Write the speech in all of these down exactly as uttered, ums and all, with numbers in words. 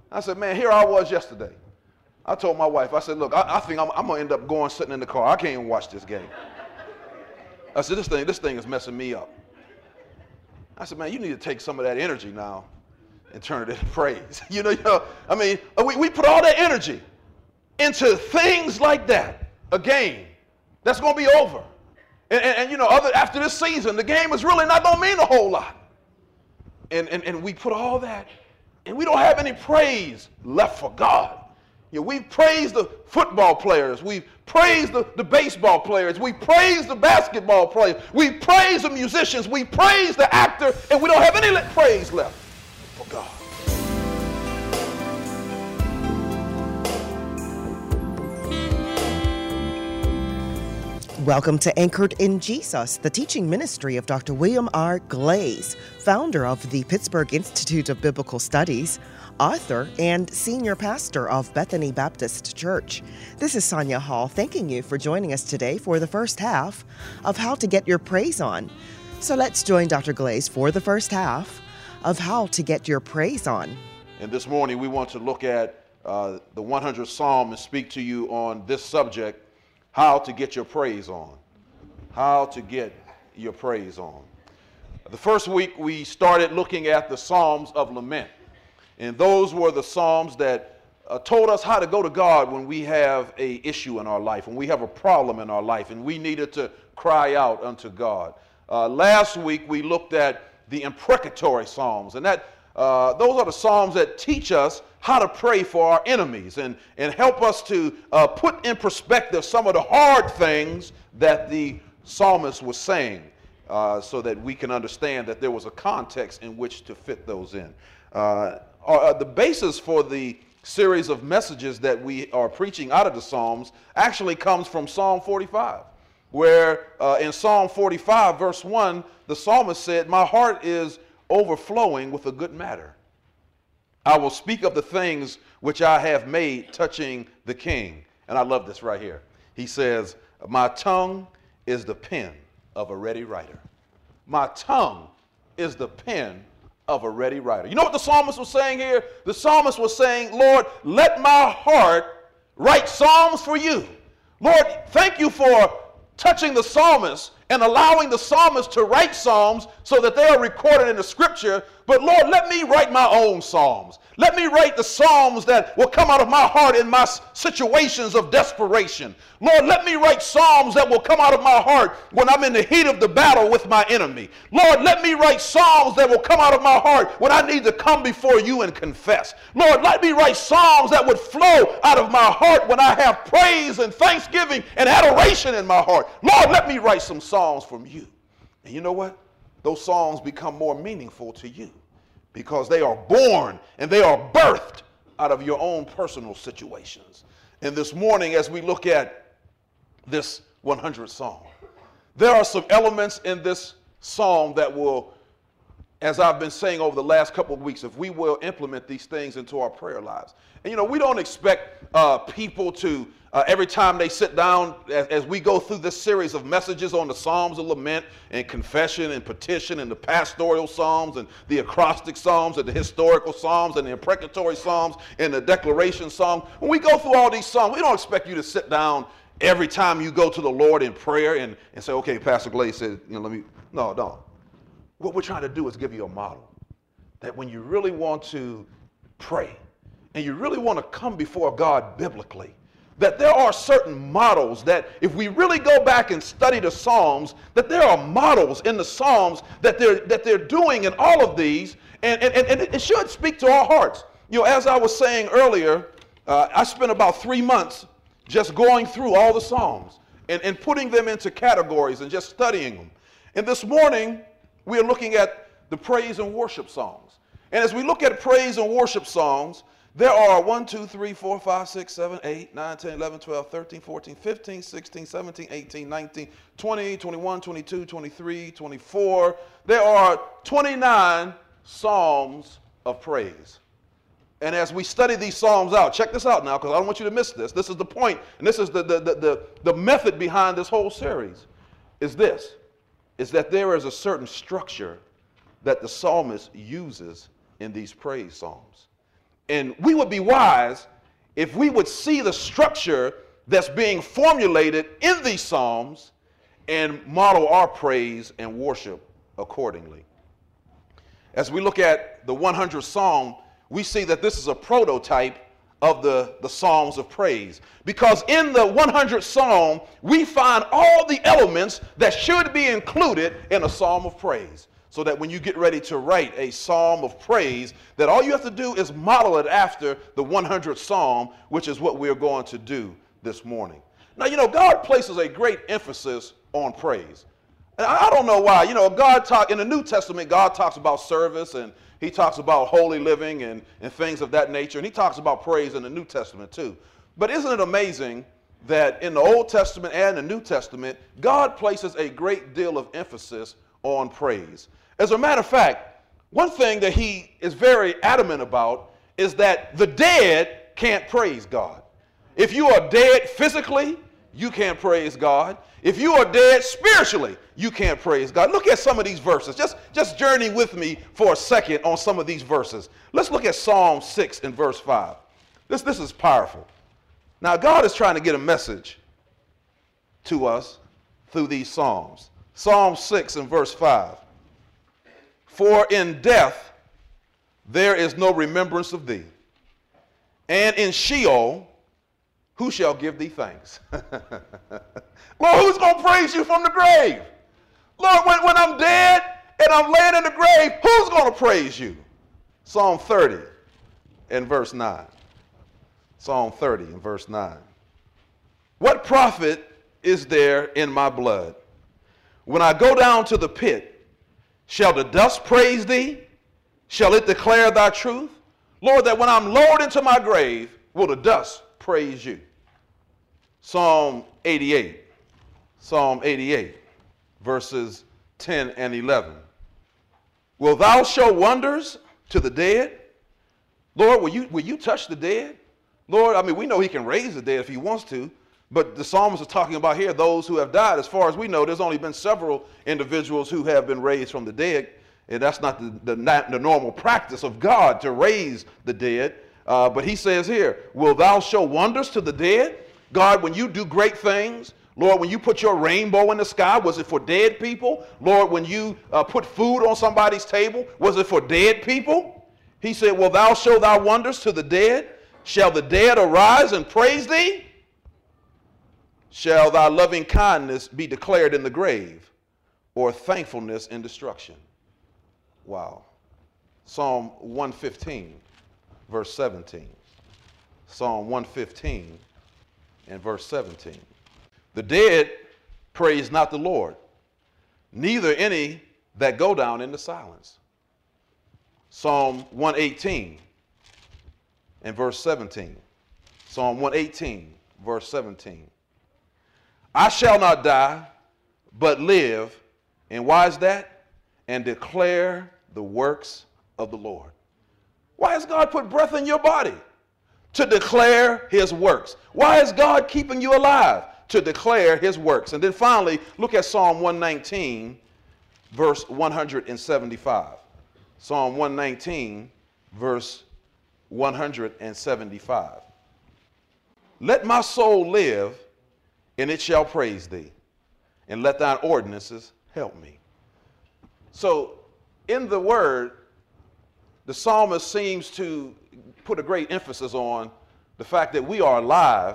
I said, man, here I was yesterday. I told my wife, I said, look, I, I think I'm, I'm going to end up going sitting in the car. I can't even watch this game. I said, this thing, this thing is messing me up. I said, man, you need to take some of that energy now and turn it into praise. you know, you know, I mean, we, we put all that energy into things like that, a game that's going to be over. And, and, and, you know, other, after this season, the game is really not going to mean a whole lot. And, and, and we put all that, and we don't have any praise left for God. You know, we praise the football players. We praise the, the baseball players. We praise the basketball players. We praise the musicians. We praise the actor, and we don't have any praise left for God. Welcome to Anchored in Jesus, the teaching ministry of Doctor William R. Glaze, founder of the Pittsburgh Institute of Biblical Studies, author, and senior pastor of Bethany Baptist Church. This is Sonia Hall thanking you for joining us today for the first half of How to Get Your Praise On. So let's join Doctor Glaze for the first half of How to Get Your Praise On. And this morning we want to look at uh, the one hundredth Psalm and speak to you on this subject, how to get your praise on. How to get your praise on. The first week we started looking at the Psalms of Lament. And those were the Psalms that uh, told us how to go to God when we have an issue in our life, when we have a problem in our life, and we needed to cry out unto God. Uh, last week we looked at the imprecatory Psalms, and that uh, those are the Psalms that teach us how to pray for our enemies and, and help us to uh, put in perspective some of the hard things that the psalmist was saying uh, so that we can understand that there was a context in which to fit those in. Uh, uh, the basis for the series of messages that we are preaching out of the Psalms actually comes from Psalm forty-five, where uh, in Psalm forty-five, verse one, the psalmist said, "My heart is overflowing with a good matter. I will speak of the things which I have made touching the king." And I love this right here. He says, "My tongue is the pen of a ready writer." My tongue is the pen of a ready writer. You know what the psalmist was saying here? The psalmist was saying, Lord, let my heart write psalms for you. Lord, thank you for touching the psalmist and allowing the psalmist to write psalms so that they are recorded in the scripture. But Lord, let me write my own psalms. Let me write the psalms that will come out of my heart in my situations of desperation. Lord, let me write psalms that will come out of my heart when I'm in the heat of the battle with my enemy. Lord, let me write psalms that will come out of my heart when I need to come before you and confess. Lord, let me write psalms that would flow out of my heart when I have praise and thanksgiving and adoration in my heart. Lord, let me write some songs from you. And you know what? Those songs become more meaningful to you because they are born and they are birthed out of your own personal situations. And this morning, as we look at this one hundredth Psalm, there are some elements in this Psalm that will, as I've been saying over the last couple of weeks, if we will implement these things into our prayer lives. And you know, we don't expect uh, people to, uh, every time they sit down, as, as we go through this series of messages on the Psalms of Lament and Confession and Petition and the Pastoral Psalms and the Acrostic Psalms and the Historical Psalms and the Imprecatory Psalms and the Declaration Psalm. When we go through all these Psalms, we don't expect you to sit down every time you go to the Lord in prayer and, and say, okay, Pastor Glaze said, you know, let me, no, no. What we're trying to do is give you a model that when you really want to pray and you really want to come before God biblically, that there are certain models that if we really go back and study the Psalms, that there are models in the Psalms that they're, that they're doing in all of these, and, and, and it should speak to our hearts. You know, as I was saying earlier, uh, I spent about three months just going through all the Psalms and, and putting them into categories and just studying them. And this morning, we are looking at the praise and worship songs. And as we look at praise and worship songs, there are one, two, three, four, five, six, seven, eight, nine, ten, eleven, twelve, thirteen, fourteen, fifteen, sixteen, seventeen, eighteen, nineteen, twenty, twenty-one, twenty-two, twenty-three, twenty-four. There are twenty-nine psalms of praise. And as we study these psalms out, check this out now, because I don't want you to miss this. This is the point, and this is the, the, the, the, the method behind this whole series, is this, is that there is a certain structure that the psalmist uses in these praise psalms. And we would be wise if we would see the structure that's being formulated in these Psalms and model our praise and worship accordingly. As we look at the one hundredth Psalm, we see that this is a prototype of the, the Psalms of praise. Because in the one hundredth Psalm, we find all the elements that should be included in a Psalm of praise. So that when you get ready to write a Psalm of praise, that all you have to do is model it after the one hundredth Psalm, which is what we're going to do this morning. Now, you know, God places a great emphasis on praise. And I don't know why. You know, God talk in the New Testament, God talks about service, and he talks about holy living and, and things of that nature. And he talks about praise in the New Testament too. But isn't it amazing that in the Old Testament and the New Testament, God places a great deal of emphasis on praise. As a matter of fact, one thing that he is very adamant about is that the dead can't praise God. If you are dead physically, you can't praise God. If you are dead spiritually, you can't praise God. Look at some of these verses. Just, just journey with me for a second on some of these verses. Let's look at Psalm six and verse five. This, this is powerful. Now, God is trying to get a message to us through these Psalms. Psalm six and verse five. For in death there is no remembrance of thee, and in Sheol who shall give thee thanks? Lord, who's going to praise you from the grave? Lord, when, when I'm dead and I'm laying in the grave, who's going to praise you? Psalm thirty and verse nine. Psalm thirty and verse nine. What profit is there in my blood? When I go down to the pit, shall the dust praise thee? Shall it declare thy truth? Lord, that when I'm lowered into my grave, will the dust praise you? Psalm eighty-eight. Psalm eighty-eight, verses ten and eleven. Will thou show wonders to the dead? Lord, will you, will you touch the dead? Lord, I mean, we know he can raise the dead if he wants to, but the psalmist is talking about here those who have died. As far as we know, there's only been several individuals who have been raised from the dead, and that's not the, the, the normal practice of God to raise the dead. Uh, but he says here, will thou show wonders to the dead? God, when you do great things, Lord, when you put your rainbow in the sky, was it for dead people? Lord, when you uh, put food on somebody's table, was it for dead people? He said, will thou show thy wonders to the dead? Shall the dead arise and praise thee? Shall thy loving kindness be declared in the grave, or thankfulness in destruction? Wow. Psalm one fifteen, verse seventeen. Psalm one fifteen and verse seventeen. The dead praise not the Lord, neither any that go down into silence. Psalm one eighteen and verse seventeen. Psalm one eighteen, verse seventeen. I shall not die, but live, and why is that? And declare the works of the Lord. Why has God put breath in your body? To declare his works. Why is God keeping you alive? To declare his works. And then finally, look at Psalm one nineteen, verse one seventy-five. Psalm one nineteen, verse one seventy-five. Let my soul live, and it shall praise thee, and let thine ordinances help me. So in the word, the psalmist seems to put a great emphasis on the fact that we are alive.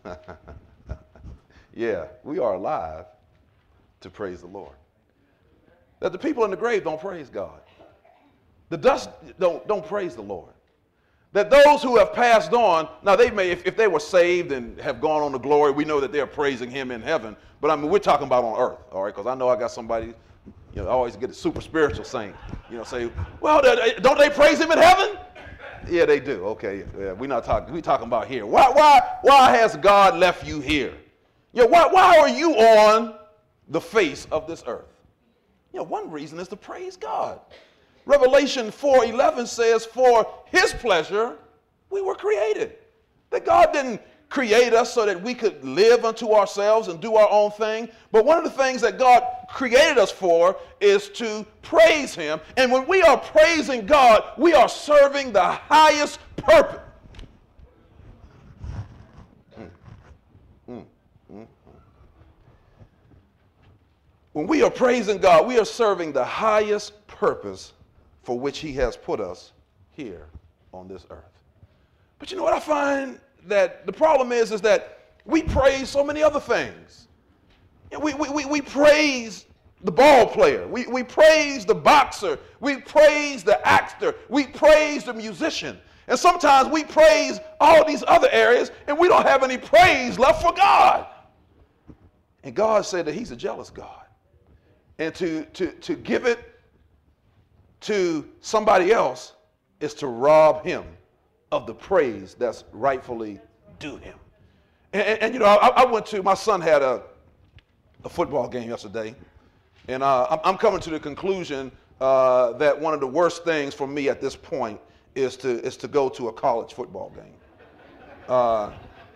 Yeah, we are alive to praise the Lord. That the people in the grave don't praise God. The dust don't, don't praise the Lord. That those who have passed on, now they may, if, if they were saved and have gone on to glory, we know that they're praising him in heaven. But I mean, we're talking about on earth, all right? Because I know I got somebody, you know, I always get a super spiritual saint, you know, say, well, don't they praise him in heaven? Yeah, they do. Okay, yeah, we're not talking, we're talking about here. Why, why, why has God left you here? You know, why, why are you on the face of this earth? You know, one reason is to praise God. Revelation four eleven says, for his pleasure we were created. That God didn't create us so that we could live unto ourselves and do our own thing. But one of the things that God created us for is to praise him. And when we are praising God, we are serving the highest purpose. Mm. Mm. Mm. When we are praising God, we are serving the highest purpose for which he has put us here on this earth. But you know what I find that the problem is, is that we praise so many other things. We, we, we, we praise the ball player. We, we praise the boxer. We praise the actor. We praise the musician. And sometimes we praise all these other areas and we don't have any praise left for God. And God said that he's a jealous God. And to, to, to give it to somebody else is to rob him of the praise that's rightfully due him. And, and, and you know, I, I went to, my son had a, a football game yesterday, and uh, I'm, I'm coming to the conclusion uh, that one of the worst things for me at this point is to, is to go to a college football game. Uh,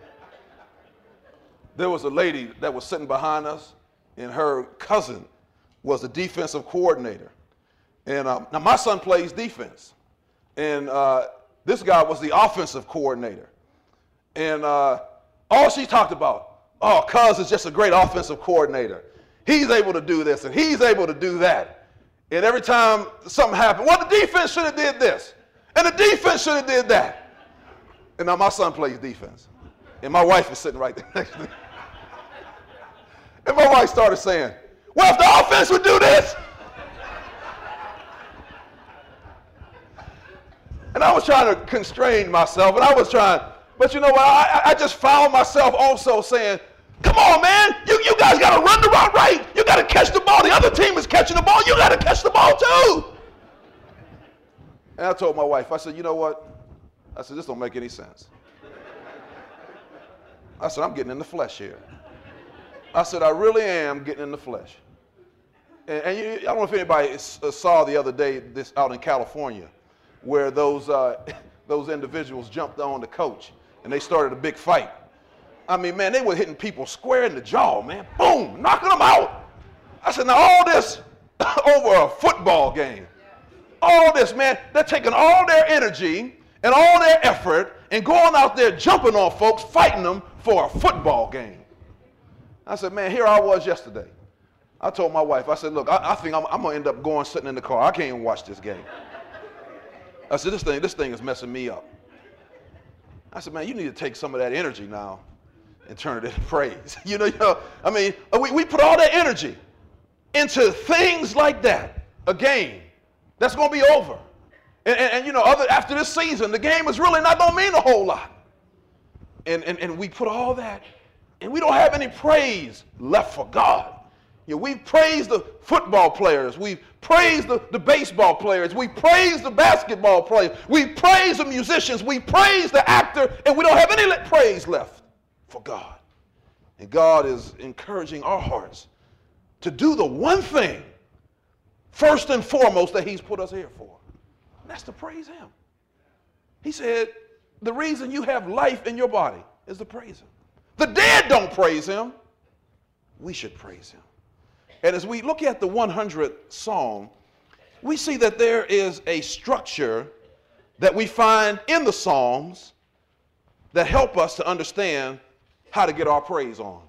there was a lady that was sitting behind us, and her cousin was the defensive coordinator. And uh, now my son plays defense, and uh, this guy was the offensive coordinator. And uh, all she talked about, oh, Cuz is just a great offensive coordinator. He's able to do this and he's able to do that. And every time something happened, well, the defense should have did this. And the defense should have did that. And now my son plays defense. And my wife is sitting right there next to me. And my wife started saying, well, if the offense would do this. And I was trying to constrain myself, and I was trying, but you know what, I, I just found myself also saying, come on, man, you, you guys got to run the route right. You got to catch the ball. The other team is catching the ball. You got to catch the ball too. And I told my wife, I said, you know what? I said, this don't make any sense. I said, I'm getting in the flesh here. I said, I really am getting in the flesh. And, and you, I don't know if anybody saw the other day this out in California, where those uh, those individuals jumped on the coach and they started a big fight. I mean, man, they were hitting people square in the jaw, man. Boom, knocking them out. I said, now all this over a football game. All this, man, they're taking all their energy and all their effort and going out there jumping on folks, fighting them for a football game. I said, man, here I was yesterday. I told my wife, I said, look, I, I think I'm, I'm going to end up going sitting in the car. I can't even watch this game. I said, this thing, this thing is messing me up. I said, man, you need to take some of that energy now and turn it into praise. You know, you know, I mean, we, we put all that energy into things like that, a game that's going to be over. And, and, and you know, other, after this season, the game is really not going to mean a whole lot. And, and, and we put all that, and we don't have any praise left for God. You know, we praise the football players. We praise the, the baseball players. We praise the basketball players. We praise the musicians. We praise the actor, and we don't have any praise left for God. And God is encouraging our hearts to do the one thing, first and foremost, that he's put us here for. And that's to praise him. He said, the reason you have life in your body is to praise him. The dead don't praise him. We should praise him. And as we look at the one hundredth Psalm, we see that there is a structure that we find in the Psalms that help us to understand how to get our praise on.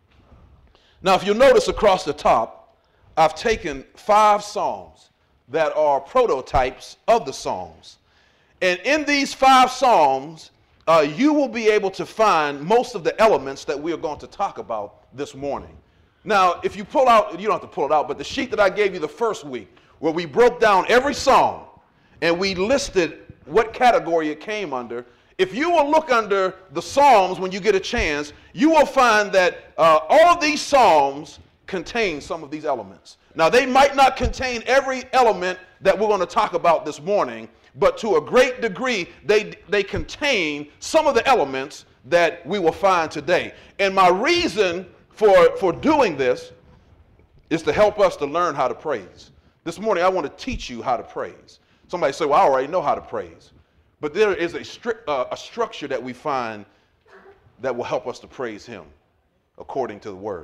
Now, if you'll notice across the top, I've taken five Psalms that are prototypes of the Psalms. And in these five Psalms, uh, you will be able to find most of the elements that we are going to talk about this morning. Now, if you pull out, you don't have to pull it out, but the sheet that I gave you the first week, where we broke down every psalm and we listed what category it came under, if you will look under the Psalms when you get a chance, you will find that uh, all of these Psalms contain some of these elements. Now, they might not contain every element that we're going to talk about this morning, but to a great degree, they, they contain some of the elements that we will find today. And my reason for, for doing this is to help us to learn how to praise. This morning, I want to teach you how to praise. Somebody say, well, I already know how to praise. But there is a, stri- uh, a structure that we find that will help us to praise him according to the word.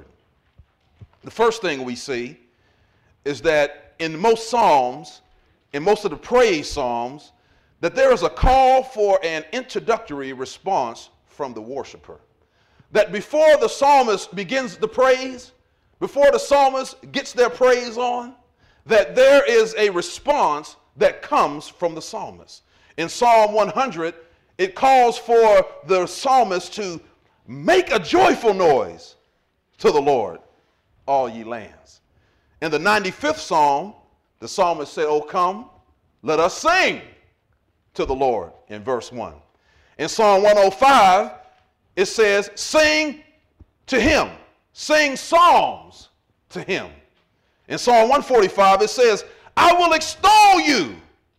The first thing we see is that in most psalms, in most of the praise psalms, that there is a call for an introductory response from the worshiper. That before the psalmist begins the praise, before the psalmist gets their praise on, that there is a response that comes from the psalmist. In Psalm one hundred, it calls for the psalmist to make a joyful noise to the Lord, all ye lands. In the ninety-fifth Psalm, the psalmist said, "Oh, come, let us sing to the Lord," in verse one. In Psalm one oh five, it says, "Sing to him, sing psalms to him." In Psalm one forty-five, it says, "I will extol you,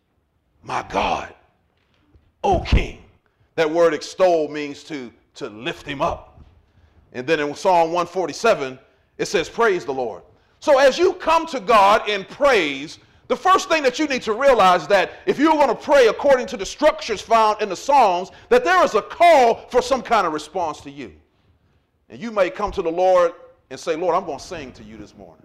my God, O King." That word extol means to, to lift him up. And then in Psalm one forty-seven, it says, "Praise the Lord." So as you come to God in praise, the first thing that you need to realize that if you're going to pray according to the structures found in the Psalms, that there is a call for some kind of response to you. And you may come to the Lord and say, "Lord, I'm going to sing to you this morning.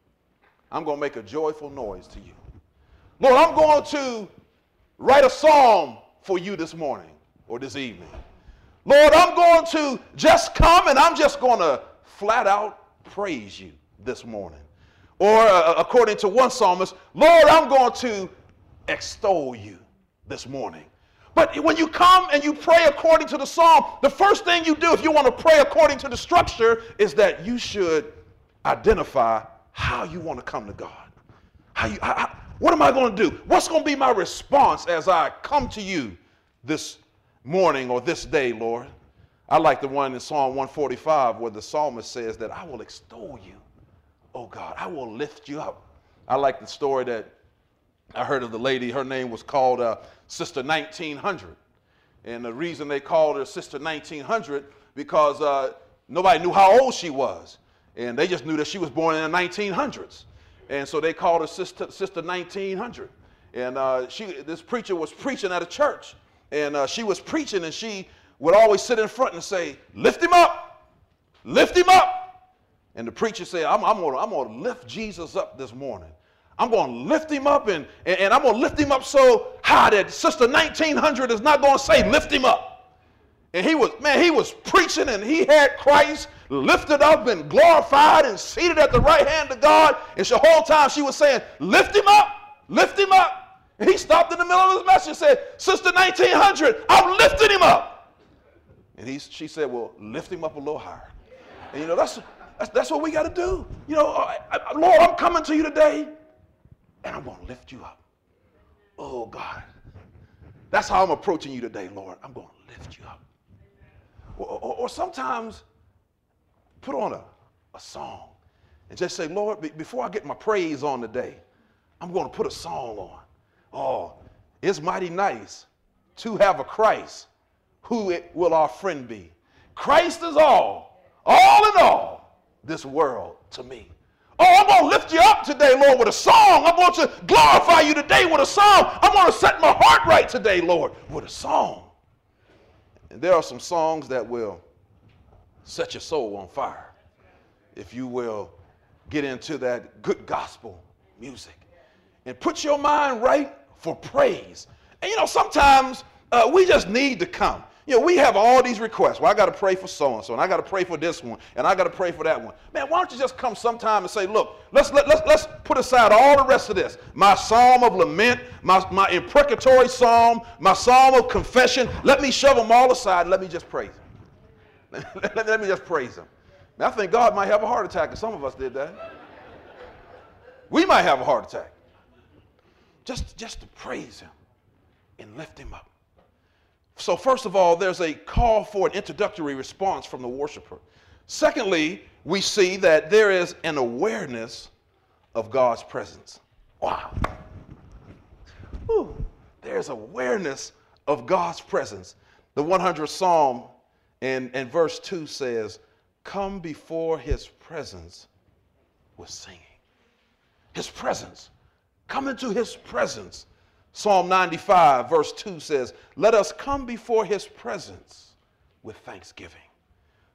I'm going to make a joyful noise to you. Lord, I'm going to write a psalm for you this morning or this evening. Lord, I'm going to just come and I'm just going to flat out praise you this morning." Or uh, according to one psalmist, "Lord, I'm going to extol you this morning." But when you come and you pray according to the psalm, the first thing you do if you want to pray according to the structure is that you should identify how you want to come to God. How you, how, what am I going to do? What's going to be my response as I come to you this morning or this day, Lord? I like the one in Psalm one forty-five where the psalmist says that "I will extol you, oh God, I will lift you up." I like the story that I heard of the lady. Her name was called uh, Sister nineteen hundred. And the reason they called her Sister nineteen hundred because uh, nobody knew how old she was. And they just knew that she was born in the nineteen hundreds. And so they called her Sister, Sister nineteen hundred. And uh, she, this preacher was preaching at a church. And uh, she was preaching and she would always sit in front and say, "Lift him up, lift him up." And the preacher said, I'm, I'm going I'm to lift Jesus up this morning. I'm going to lift him up and, and, and I'm going to lift him up so high that Sister nineteen hundred is not going to say, "Lift him up." And he was, man, he was preaching and he had Christ lifted up and glorified and seated at the right hand of God. And the whole time she was saying, "Lift him up, lift him up." And he stopped in the middle of his message and said, "Sister nineteen hundred, I'm lifting him up." And he, she said, "Well, lift him up a little higher." And you know, that's, that's, that's what we got to do. You know, I, I, Lord, I'm coming to you today and I'm going to lift you up. Oh, God. That's how I'm approaching you today, Lord. I'm going to lift you up. Or, or, or sometimes put on a, a song and just say, "Lord, be, before I get my praise on today, I'm going to put a song on. Oh, it's mighty nice to have a Christ. Who it will our friend be? Christ is all, all in all, this world to me." Oh, I'm going to lift you up today, Lord, with a song. I'm going to glorify you today with a song. I'm going to set my heart right today, Lord, with a song. And there are some songs that will set your soul on fire if you will get into that good gospel music and put your mind right for praise. And you know, sometimes uh, we just need to come. You know, we have all these requests. Well, I got to pray for so-and-so, and I got to pray for this one, and I got to pray for that one. Man, why don't you just come sometime and say, "Look, let's let, let's let's put aside all the rest of this. My psalm of lament, my, my imprecatory psalm, my psalm of confession. Let me shove them all aside and let me just praise him. let, let, let me just praise him." Now, I think God might have a heart attack, and some of us did that. We might have a heart attack. Just, just to praise him and lift him up. So first of all, there's a call for an introductory response from the worshiper. Secondly, we see that there is an awareness of God's presence. Wow. Ooh, there's awareness of God's presence. The one hundredth Psalm and, and verse two says, "Come before his presence with singing." His presence. Come into his presence. Psalm ninety-five, verse two says, "Let us come before his presence with thanksgiving."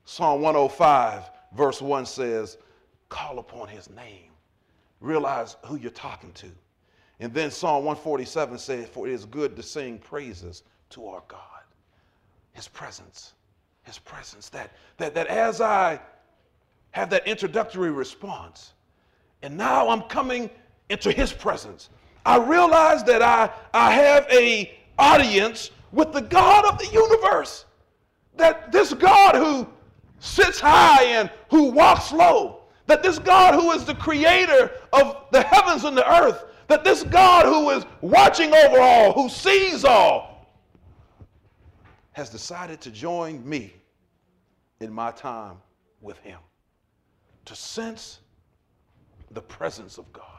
Psalm one oh five, verse one says, call upon his name. Realize who you're talking to. And then Psalm one forty-seven says, for it is good to sing praises to our God. His presence, his presence. That, that, that as I have that introductory response, and now I'm coming into his presence, I realize that I, I have a audience with the God of the universe. That this God who sits high and who walks low, that this God who is the creator of the heavens and the earth, that this God who is watching over all, who sees all, has decided to join me in my time with him, to sense the presence of God.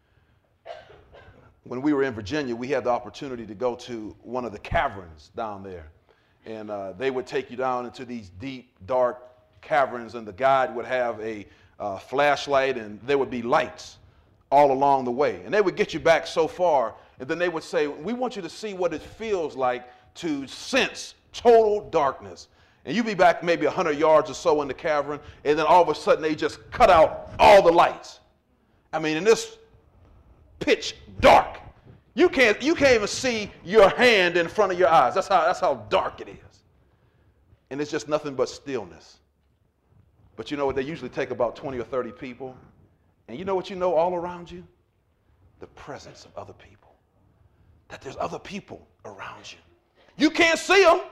When we were in Virginia, we had the opportunity to go to one of the caverns down there. And uh, they would take you down into these deep, dark caverns, and the guide would have a uh, flashlight, and there would be lights all along the way. And they would get you back so far, and then they would say, we want you to see what it feels like to sense total darkness. And you'd be back maybe one hundred yards or so in the cavern, and then all of a sudden they just cut out all the lights. I mean, in this pitch dark, you can't, you can't even see your hand in front of your eyes. That's how, that's how dark it is. And it's just nothing but stillness. But you know what? They usually take about twenty or thirty people. And you know what you know all around you? The presence of other people. That there's other people around you. You can't see them.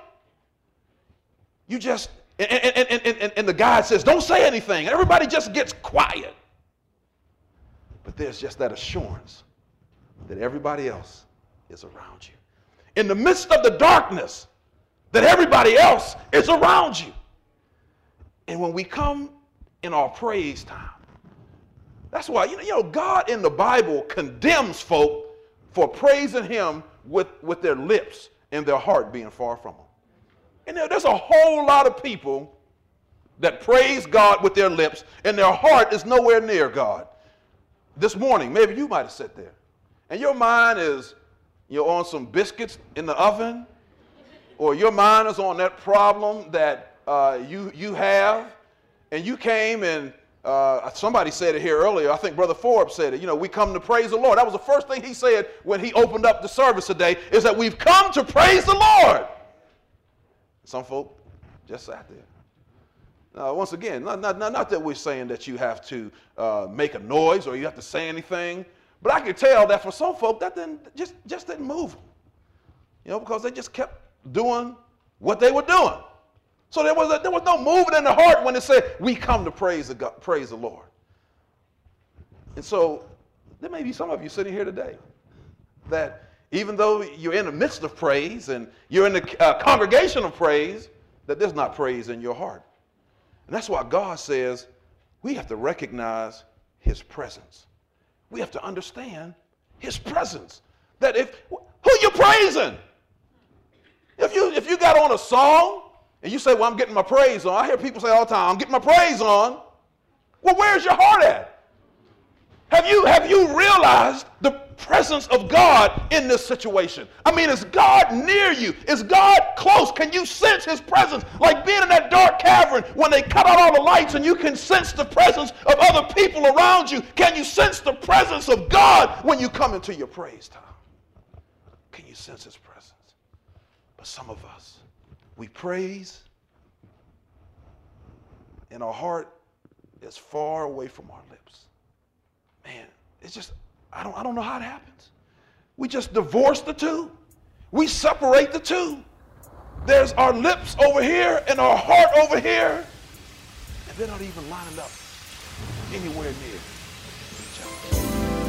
You just, and, and, and, and, and the guide says, don't say anything. Everybody just gets quiet. But there's just that assurance that everybody else is around you. In the midst of the darkness, that everybody else is around you. And when we come in our praise time, that's why, you know, you know, God in the Bible condemns folk for praising him with, with their lips and their heart being far from him. And there, there's a whole lot of people that praise God with their lips and their heart is nowhere near God. This morning, maybe you might have sat there and your mind is, you're on some biscuits in the oven, or your mind is on that problem that uh, you, you have, and you came and uh, somebody said it here earlier. I think Brother Forbes said it. You know, we come to praise the Lord. That was the first thing he said when he opened up the service today, is that we've come to praise the Lord. Some folk just sat there. Now, once again, not, not, not that we're saying that you have to uh, make a noise or you have to say anything, but I could tell that for some folk that didn't, just, just didn't move them, you know, because they just kept doing what they were doing. So there was, a, there was no movement in the heart when it said, we come to praise the, God, praise the Lord. And so there may be some of you sitting here today that even though you're in the midst of praise and you're in the uh, congregation of praise, that there's not praise in your heart. And that's why God says we have to recognize his presence. We have to understand his presence. That if, who you praising? If you, if you got on a song and you say, well, I'm getting my praise on. I hear people say all the time, I'm getting my praise on. Well, where's your heart at? Have you, have you realized the presence of God in this situation? I mean, is God near you? Is God close? Can you sense his presence? Like being in that dark cavern when they cut out all the lights and you can sense the presence of other people around you. Can you sense the presence of God when you come into your praise time? Can you sense his presence? But some of us, we praise and our heart is far away from our lips. Man, it's just, I don't, I don't know how it happens. We just divorce the two. We separate the two. There's our lips over here and our heart over here, and they're not even lining up anywhere near each other.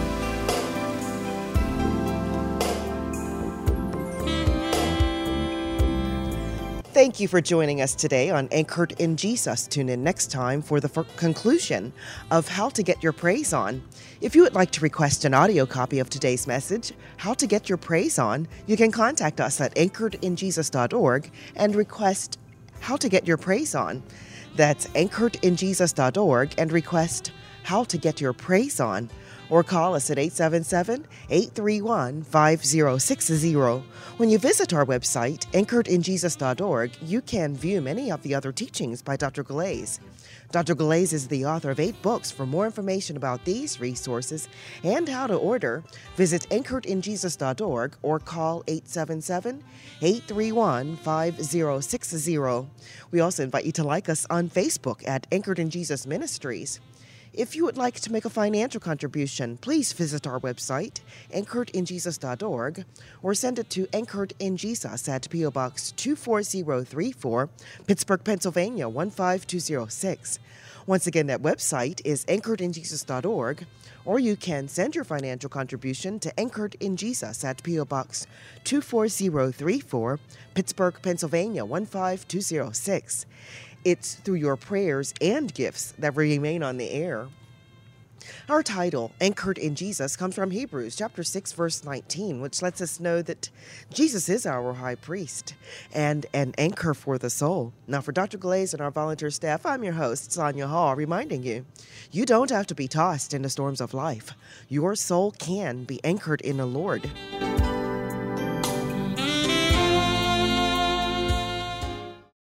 Thank you for joining us today on Anchored in Jesus. Tune in next time for the f- conclusion of How to Get Your Praise On. If you would like to request an audio copy of today's message, How to Get Your Praise On, you can contact us at anchored in jesus dot org and request How to Get Your Praise On. That's anchored in jesus dot org and request How to Get Your Praise On. or call us at eight seven seven, eight three one, five zero six zero. When you visit our website, anchored in jesus dot org, you can view many of the other teachings by Doctor Glaze. Doctor Glaze is the author of eight books. For more information about these resources and how to order, visit anchored in jesus dot org or call eight seven seven, eight three one, five zero six zero. We also invite you to like us on Facebook at Anchored in Jesus Ministries. If you would like to make a financial contribution, please visit our website, anchored in jesus dot org, or send it to Anchored in Jesus at P O Box two four zero three four, Pittsburgh, Pennsylvania one five two zero six. Once again, that website is anchored in jesus dot org, or you can send your financial contribution to Anchored in Jesus at P O Box two four zero three four, Pittsburgh, Pennsylvania one five two zero six. It's through your prayers and gifts that we remain on the air. Our title, Anchored in Jesus, comes from Hebrews chapter six, verse nineteen, which lets us know that Jesus is our high priest and an anchor for the soul. Now, for Doctor Glaze and our volunteer staff, I'm your host, Sonia Hall, reminding you, you don't have to be tossed in the storms of life. Your soul can be anchored in the Lord.